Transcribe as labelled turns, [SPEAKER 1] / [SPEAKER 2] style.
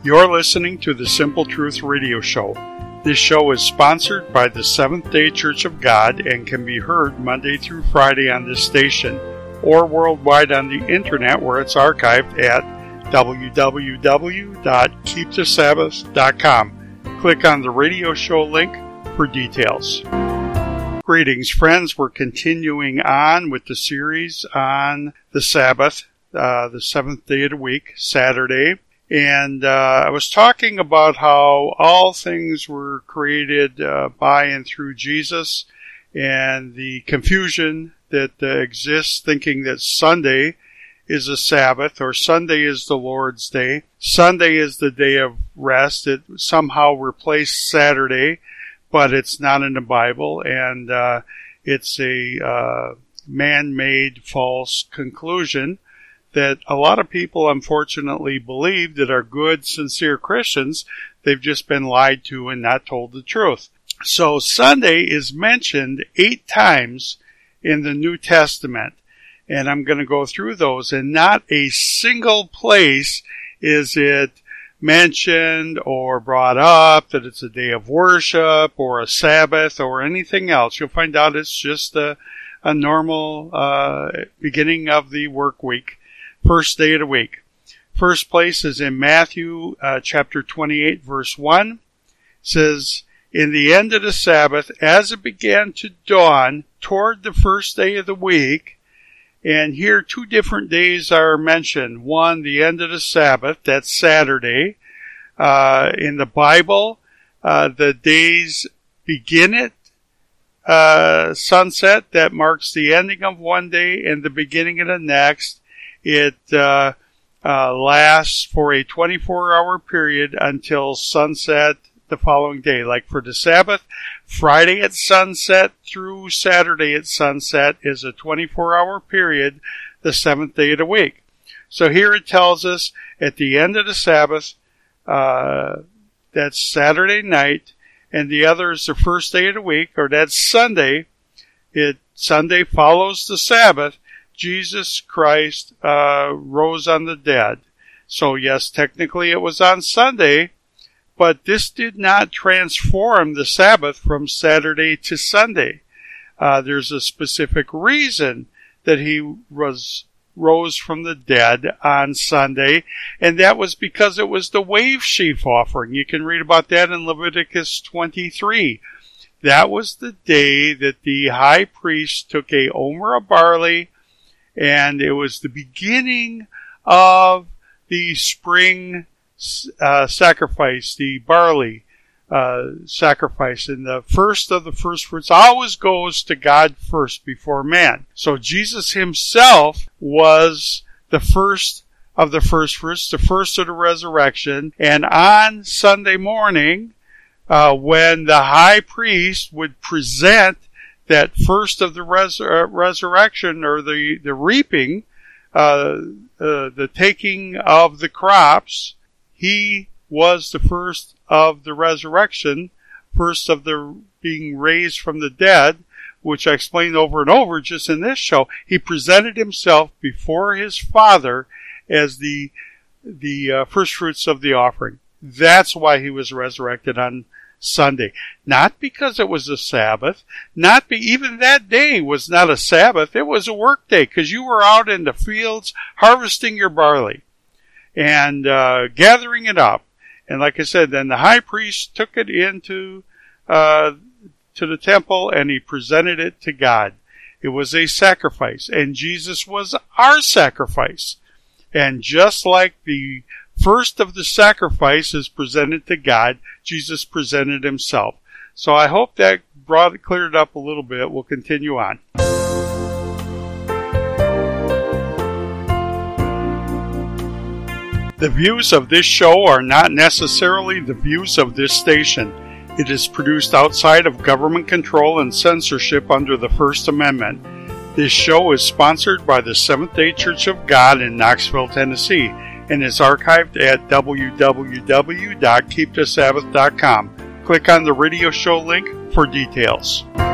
[SPEAKER 1] You're listening to the Simple Truth Radio Show. This show is sponsored by the Seventh-day Church of God and can be heard Monday through Friday on this station or worldwide on the internet where it's archived at www.keepthesabbath.com. Click on the radio show link for details. Greetings, friends. We're continuing on with the series on the Sabbath, the seventh day of the week, Saturday. And I was talking about how all things were created by and through Jesus, and the confusion that exists thinking that Sunday is a Sabbath or Sunday is the Lord's Day. Sunday is the day of rest. It somehow replaced Saturday, but it's not in the Bible, and it's a man-made false conclusion that a lot of people unfortunately believe that are good, sincere Christians. They've just been lied to and not told the truth. So Sunday is mentioned 8 times in the New Testament, and I'm going to go through those, and not a single place is it mentioned or brought up that it's a day of worship or a Sabbath or anything else. You'll find out it's just a normal beginning of the work week. First day of the week. First place is in Matthew chapter 28, verse 1. It says, "In the end of the Sabbath, as it began to dawn toward the first day of the week," and here 2 different days are mentioned. One, the end of the Sabbath, that's Saturday. In the Bible, the days begin at sunset, that marks the ending of one day and the beginning of the next. It lasts for a 24-hour period until sunset the following day. Like for the Sabbath, Friday at sunset through Saturday at sunset is a 24-hour period, the 7th day of the week. So here it tells us at the end of the Sabbath, that's Saturday night, and the other is the first day of the week, or that's Sunday. Sunday follows the Sabbath. Jesus Christ rose on the dead. So yes, technically it was on Sunday, but this did not transform the Sabbath from Saturday to Sunday. There's a specific reason that he rose from the dead on Sunday, and that was because it was the wave sheaf offering. You can read about that in Leviticus 23. That was the day that the high priest took a omer of barley, and it was the beginning of the spring sacrifice, the barley sacrifice. And the first of the first fruits always goes to God first before man. So Jesus himself was the first of the first fruits, the first of the resurrection. And on Sunday morning, when the high priest would present that first of the resurrection, or the reaping, the taking of the crops, he was the first of the resurrection, first of the being raised from the dead, which I explained over and over just in this show. He presented himself before his Father as the first fruits of the offering. That's why he was resurrected on Sunday. Not because it was a Sabbath, even that day was not a Sabbath. It was a work day because you were out in the fields harvesting your barley and gathering it up. And like I said, then the high priest took it into to the temple and he presented it to God. It was a sacrifice, and Jesus was our sacrifice. And just like the first of the sacrifice is presented to God, Jesus presented himself. So I hope that cleared it up a little bit. We'll continue on. The views of this show are not necessarily the views of this station. It is produced outside of government control and censorship under the First Amendment. This show is sponsored by the Seventh-day Church of God in Knoxville, Tennessee, and is archived at www.keepthesabbath.com. Click on the radio show link for details.